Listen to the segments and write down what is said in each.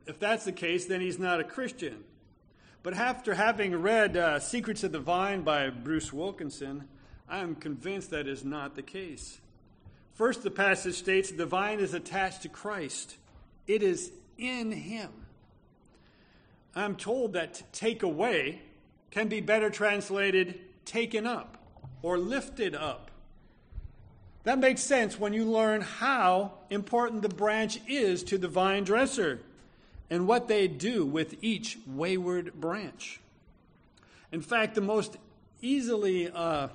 if that's the case, then he's not a Christian. But after having read Secrets of the Vine by Bruce Wilkinson, I am convinced that is not the case. First, the passage states the vine is attached to Christ. It is in him. I'm told that take away can be better translated taken up or lifted up. That makes sense when you learn how important the branch is to the vine dresser and what they do with each wayward branch. In fact, the most most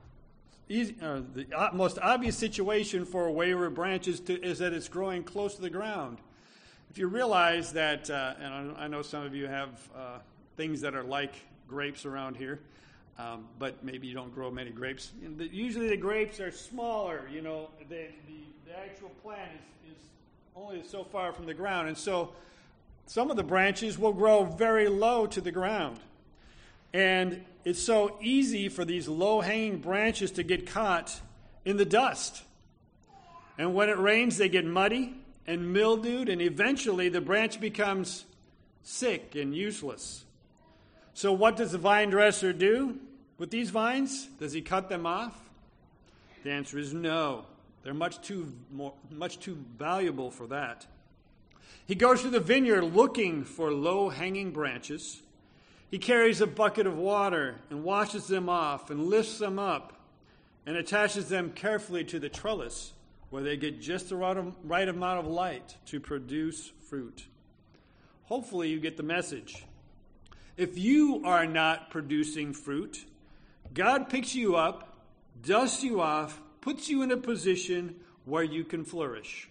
obvious situation for a wayward branch is that it's growing close to the ground. If you realize that, and I know some of you have things that are like grapes around here, but maybe you don't grow many grapes. Usually the grapes are smaller, the actual plant is only so far from the ground. And so some of the branches will grow very low to the ground. And it's so easy for these low-hanging branches to get caught in the dust. And when it rains, they get muddy and mildewed, and eventually the branch becomes sick and useless. So what does the vine dresser do with these vines? Does he cut them off? The answer is no. They're much too valuable for that. He goes to the vineyard looking for low-hanging branches. He carries a bucket of water and washes them off and lifts them up and attaches them carefully to the trellis where they get just the right amount of light to produce fruit. Hopefully you get the message. If you are not producing fruit, God picks you up, dusts you off, puts you in a position where you can flourish.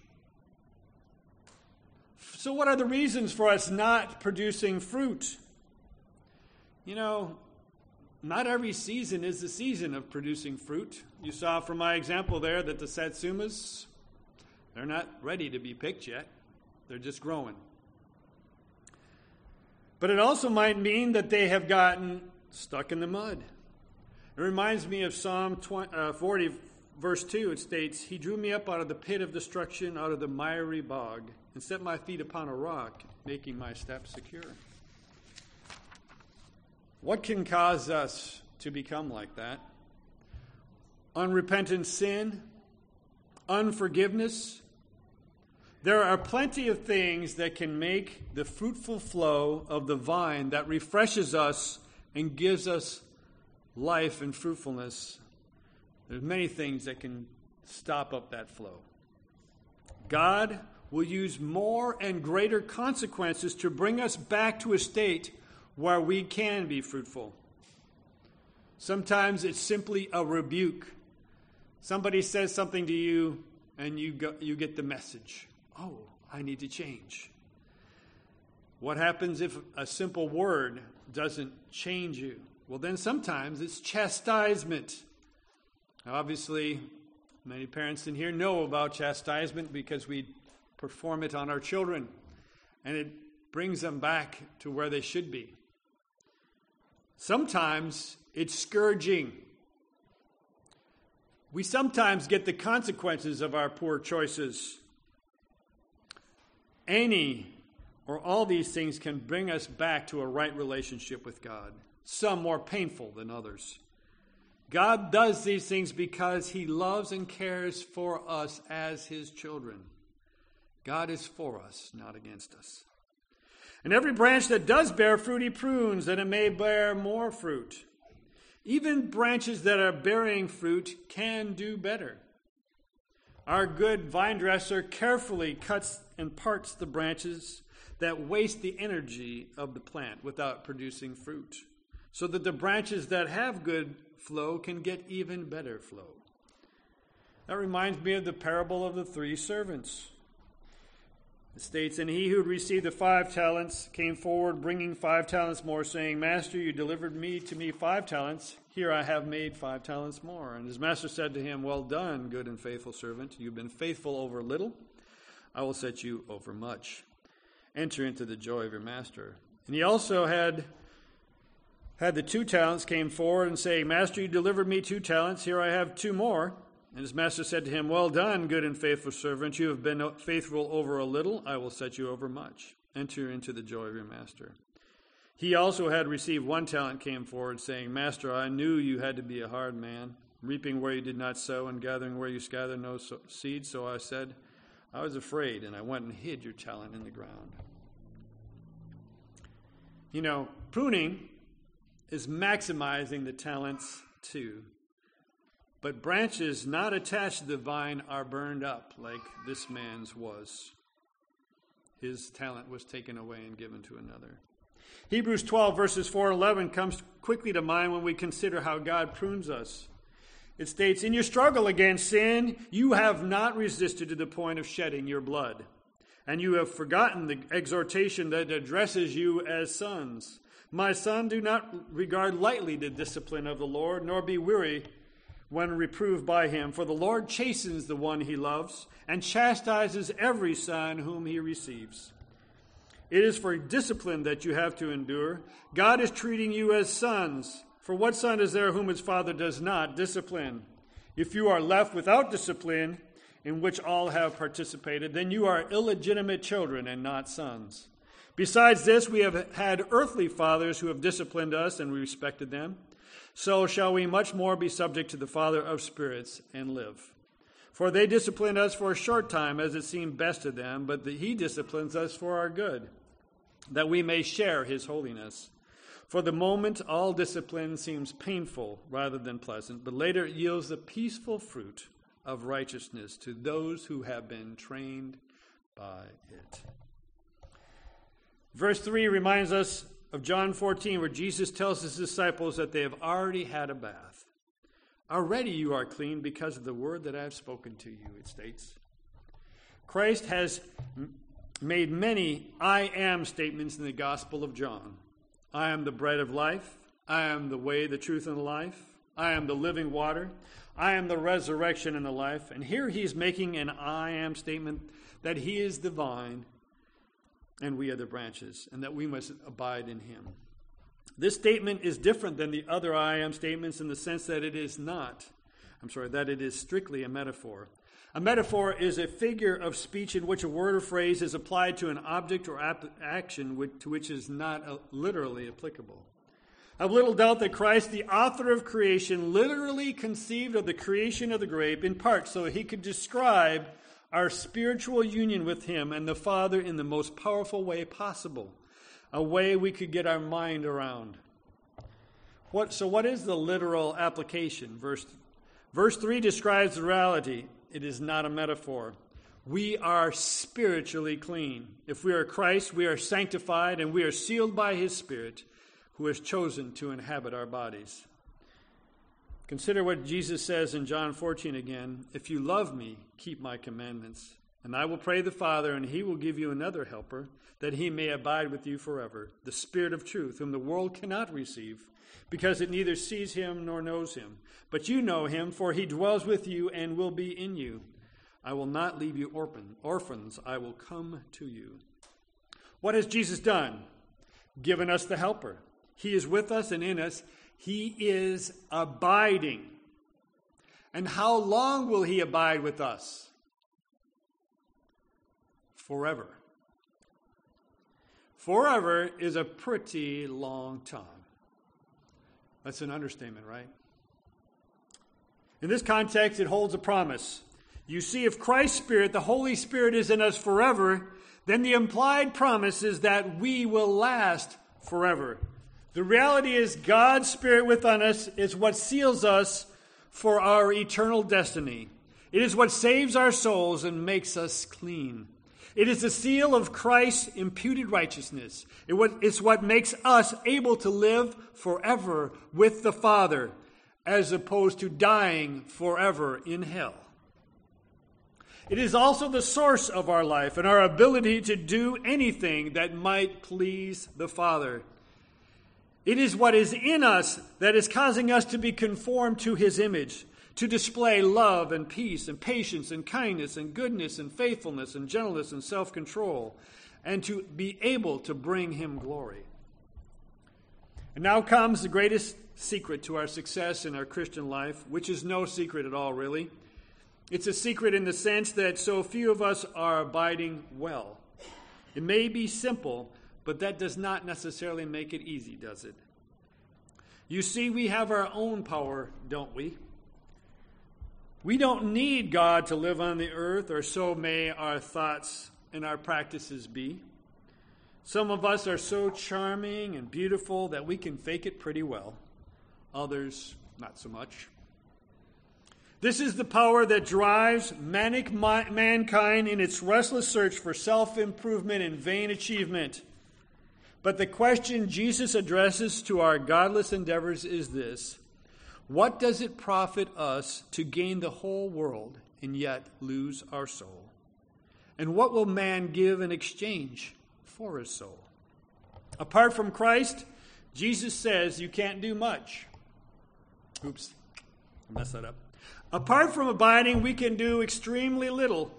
So what are the reasons for us not producing fruit? Not every season is the season of producing fruit. You saw from my example there that the satsumas, they're not ready to be picked yet. They're just growing. But it also might mean that they have gotten stuck in the mud. It reminds me of Psalm 40, verse 2. It states, "He drew me up out of the pit of destruction, out of the miry bog, and set my feet upon a rock, making my steps secure." What can cause us to become like that? Unrepentant sin? Unforgiveness? There are plenty of things that can make the fruitful flow of the vine that refreshes us and gives us life and fruitfulness. There's many things that can stop up that flow. God will use more and greater consequences to bring us back to a state where we can be fruitful. Sometimes it's simply a rebuke. Somebody says something to you and you get the message. Oh, I need to change. What happens if a simple word doesn't change you? Well, then sometimes it's chastisement. Now, obviously, many parents in here know about chastisement because we perform it on our children, and it brings them back to where they should be. Sometimes it's scourging. We sometimes get the consequences of our poor choices. Any or all these things can bring us back to a right relationship with God, some more painful than others. God does these things because he loves and cares for us as his children. God is for us, not against us. And every branch that does bear fruit, he prunes, that it may bear more fruit. Even branches that are bearing fruit can do better. Our good vine dresser carefully cuts and parts the branches that waste the energy of the plant without producing fruit, so that the branches that have good flow can get even better flow. That reminds me of the parable of the 3 servants. It states, "And he who received the 5 talents came forward, bringing 5 talents more, saying, 'Master, you delivered to me 5 talents. Here I have made 5 talents more.' And his master said to him, 'Well done, good and faithful servant. You've been faithful over little. I will set you over much. Enter into the joy of your master.' And he also had the 2 talents came forward and saying, 'Master, you delivered me 2 talents. Here I have 2 more.' And his master said to him, 'Well done, good and faithful servant. You have been faithful over a little. I will set you over much. Enter into the joy of your master. He also had received 1 talent, came forward, saying, Master, I knew you had to be a hard man, reaping where you did not sow and gathering where you scattered no seed. So I said, I was afraid, and I went and hid your talent in the ground. You know, pruning is maximizing the talents too. But branches not attached to the vine are burned up like this man's was. His talent was taken away and given to another. Hebrews 12 verses 4 and 11 comes quickly to mind when we consider how God prunes us. It states, in your struggle against sin, you have not resisted to the point of shedding your blood. And you have forgotten the exhortation that addresses you as sons. My son, do not regard lightly the discipline of the Lord, nor be weary when reproved by him. For the Lord chastens the one he loves, and chastises every son whom he receives. It is for discipline that you have to endure. God is treating you as sons. For what son is there whom his father does not discipline? If you are left without discipline, in which all have participated, then you are illegitimate children and not sons. Besides this, we have had earthly fathers who have disciplined us, and we respected them. So shall we much more be subject to the Father of spirits and live. For they disciplined us for a short time as it seemed best to them, but he disciplines us for our good, that we may share his holiness. For the moment, all discipline seems painful rather than pleasant, but later it yields the peaceful fruit of righteousness to those who have been trained by it. Verse 3 reminds us of John 14, where Jesus tells his disciples that they have already had a bath. Already you are clean because of the word that I have spoken to you, it states. Christ has made many I am statements in the Gospel of John. I am the bread of life. I am the way, the truth, and the life. I am the living water. I am the resurrection and the life. And here he's making an I am statement that he is the vine and we are the branches, and that we must abide in him. This statement is different than the other I am statements in the sense that it is strictly a metaphor. A metaphor is a figure of speech in which a word or phrase is applied to an object or action to which is not literally applicable. I have little doubt that Christ, the author of creation, literally conceived of the creation of the grape in part so he could describe our spiritual union with him and the Father in the most powerful way possible, a way we could get our mind around. So what is the literal application? Verse 3 describes the reality. It is not a metaphor. We are spiritually clean. If we are Christ, we are sanctified, and we are sealed by his Spirit, who has chosen to inhabit our bodies. Consider what Jesus says in John 14 again. If you love me, keep my commandments. And I will pray the Father, and he will give you another helper, that he may abide with you forever, the Spirit of truth, whom the world cannot receive, because it neither sees him nor knows him. But you know him, for he dwells with you and will be in you. I will not leave you orphans. I will come to you. What has Jesus done? Given us the helper. He is with us and in us. He is abiding. And how long will he abide with us? Forever. Forever is a pretty long time. That's an understatement, right? In this context, it holds a promise. You see, if Christ's Spirit, the Holy Spirit, is in us forever, then the implied promise is that we will last forever. The reality is God's Spirit within us is what seals us for our eternal destiny. It is what saves our souls and makes us clean. It is the seal of Christ's imputed righteousness. It's what makes us able to live forever with the Father, as opposed to dying forever in hell. It is also the source of our life and our ability to do anything that might please the Father. It is what is in us that is causing us to be conformed to his image, to display love and peace and patience and kindness and goodness and faithfulness and gentleness and self-control, and to be able to bring him glory. And now comes the greatest secret to our success in our Christian life, which is no secret at all, really. It's a secret in the sense that so few of us are abiding well. It may be simple, but that does not necessarily make it easy, does it? You see, we have our own power, don't we? We don't need God to live on the earth, or so may our thoughts and our practices be. Some of us are so charming and beautiful that we can fake it pretty well. Others, not so much. This is the power that drives manic mankind in its restless search for self-improvement and vain achievement. But the question Jesus addresses to our godless endeavors is this: what does it profit us to gain the whole world and yet lose our soul? And what will man give in exchange for his soul? Apart from Christ, Jesus says you can't do much. Oops, I messed that up. Apart from abiding, we can do extremely little.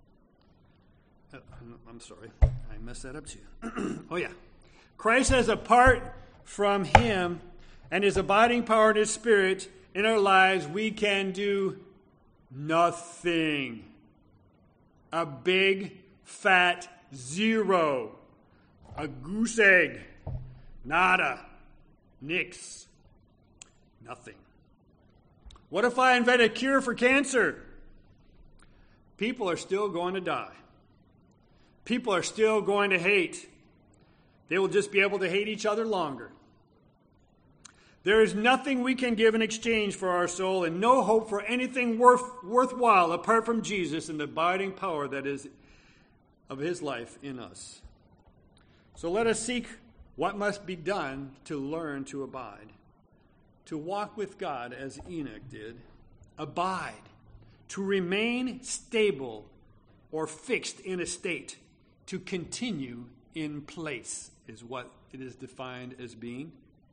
I'm sorry, I messed that up too. Oh yeah. Christ says apart from him and his abiding power and his Spirit in our lives, we can do nothing. A big, fat zero. A goose egg. Nada. Nix. Nothing. What if I invent a cure for cancer? People are still going to die. People are still going to hate. They will just be able to hate each other longer. There is nothing we can give in exchange for our soul, and no hope for anything worthwhile apart from Jesus and the abiding power that is of his life in us. So let us seek what must be done to learn to abide, to walk with God as Enoch did. Abide, to remain stable or fixed in a state, to continue in place is what it is defined as being.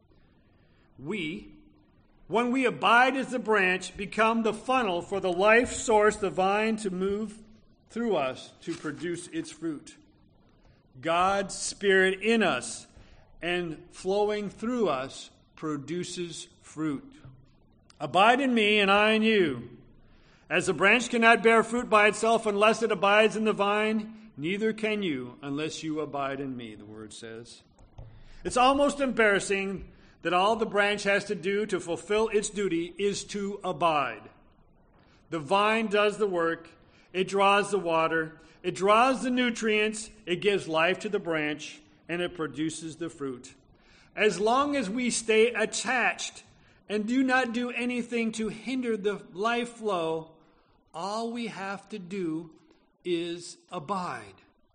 When we abide as the branch, become the funnel for the life source, the vine, to move through us to produce its fruit. God's Spirit in us and flowing through us produces fruit. Abide in me and I in you. As the branch cannot bear fruit by itself unless it abides in the vine, neither can you unless you abide in me, the word says. It's almost embarrassing that all the branch has to do to fulfill its duty is to abide. The vine does the work. It draws the water. It draws the nutrients. It gives life to the branch, and it produces the fruit. As long as we stay attached and do not do anything to hinder the life flow, all we have to do is abide.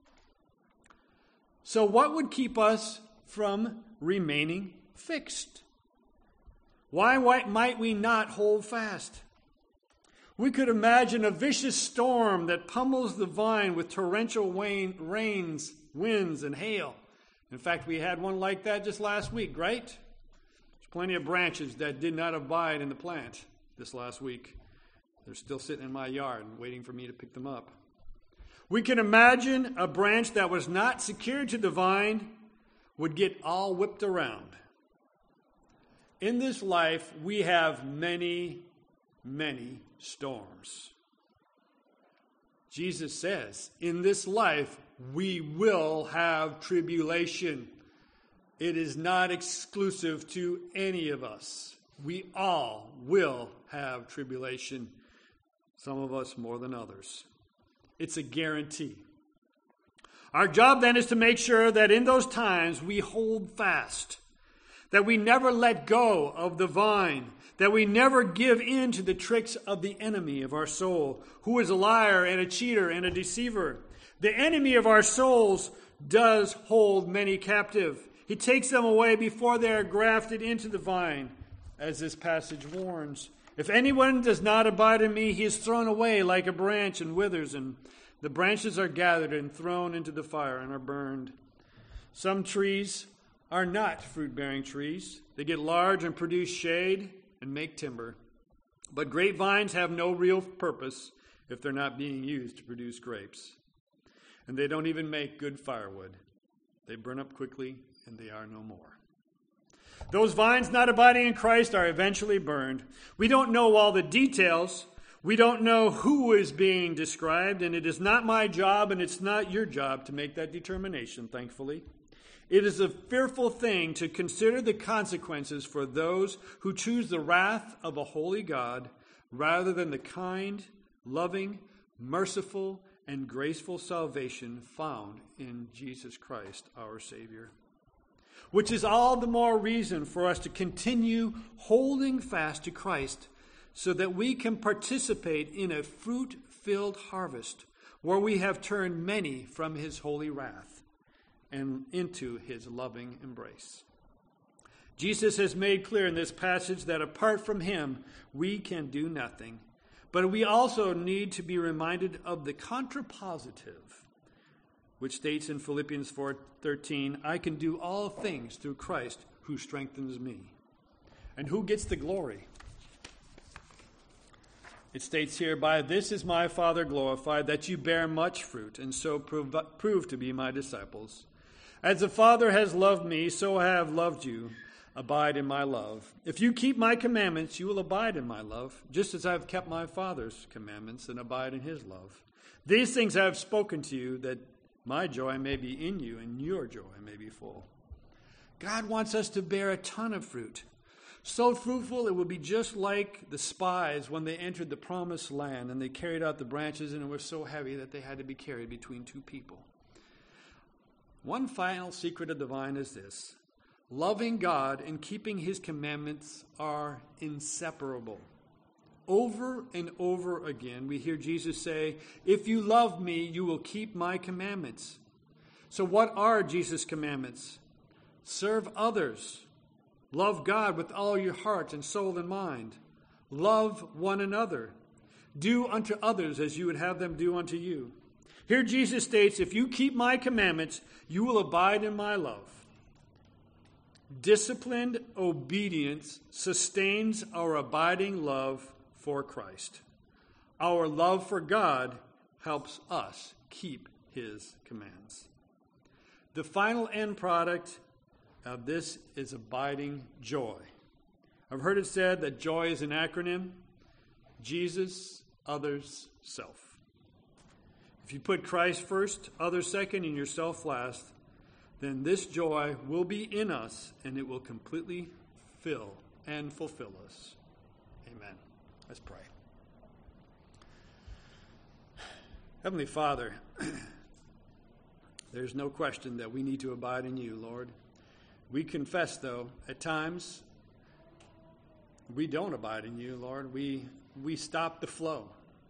So what would keep us from remaining fixed? Why might we not hold fast? We could imagine a vicious storm that pummels the vine with torrential rains, winds, and hail. In fact, we had one like that just last week, right? There's plenty of branches that did not abide in the plant this last week. They're still sitting in my yard waiting for me to pick them up. We can imagine a branch that was not secured to the vine would get all whipped around. In this life, we have many, many storms. Jesus says, in this life, we will have tribulation. It is not exclusive to any of us. We all will have tribulation. Some of us more than others. It's a guarantee. Our job then is to make sure that in those times we hold fast, that we never let go of the vine, that we never give in to the tricks of the enemy of our soul, who is a liar and a cheater and a deceiver. The enemy of our souls does hold many captive. He takes them away before they are grafted into the vine, as this passage warns. If anyone does not abide in me, he is thrown away like a branch and withers, and the branches are gathered and thrown into the fire and are burned. Some trees are not fruit-bearing trees. They get large and produce shade and make timber. But grapevines have no real purpose if they're not being used to produce grapes. And they don't even make good firewood. They burn up quickly and they are no more. Those vines not abiding in Christ are eventually burned. We don't know all the details. We don't know who is being described, and it is not my job and it's not your job to make that determination, thankfully. It is a fearful thing to consider the consequences for those who choose the wrath of a holy God rather than the kind, loving, merciful, and graceful salvation found in Jesus Christ, our Savior. Which is all the more reason for us to continue holding fast to Christ so that we can participate in a fruit-filled harvest where we have turned many from his holy wrath and into his loving embrace. Jesus has made clear in this passage that apart from him, we can do nothing. But we also need to be reminded of the contrapositive, which states in Philippians 4:13, I can do all things through Christ who strengthens me. And who gets the glory? It states here, by this is my Father glorified, that you bear much fruit, and so prove to be my disciples. As the Father has loved me, so I have loved you. Abide in my love. If you keep my commandments, you will abide in my love, just as I have kept my Father's commandments and abide in his love. These things I have spoken to you, that my joy may be in you, and your joy may be full. God wants us to bear a ton of fruit. So fruitful, it would be just like the spies when they entered the promised land and they carried out the branches and it was so heavy that they had to be carried between two people. One final secret of the vine is this. Loving God and keeping his commandments are inseparable. Over and over again, we hear Jesus say, if you love me, you will keep my commandments. So what are Jesus' commandments? Serve others. Love God with all your heart and soul and mind. Love one another. Do unto others as you would have them do unto you. Here Jesus states, if you keep my commandments, you will abide in my love. Disciplined obedience sustains our abiding love for Christ. Our love for God helps us keep his commands. The final end product of this is abiding joy. I've heard it said that joy is an acronym. Jesus, others, self. If you put Christ first, others second, and yourself last, then this joy will be in us and it will completely fill and fulfill us. Amen. Let's pray. Heavenly Father, there's no question that we need to abide in you, Lord. We confess, though, at times we don't abide in you, Lord. We stop the flow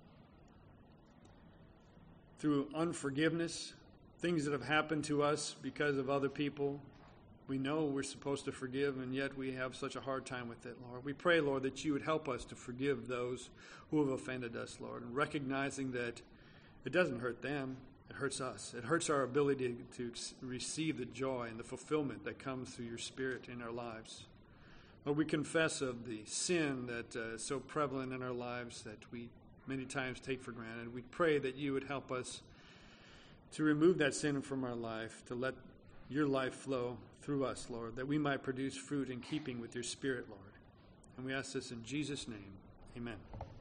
through unforgiveness, things that have happened to us because of other people. We know we're supposed to forgive, and yet we have such a hard time with it, Lord. We pray, Lord, that you would help us to forgive those who have offended us, Lord, and recognizing that it doesn't hurt them. It hurts us. It hurts our ability to receive the joy and the fulfillment that comes through your Spirit in our lives. Lord, we confess of the sin that is so prevalent in our lives that we many times take for granted. We pray that you would help us to remove that sin from our life, to let your life flow through us, Lord, that we might produce fruit in keeping with your Spirit, Lord. And we ask this in Jesus' name. Amen.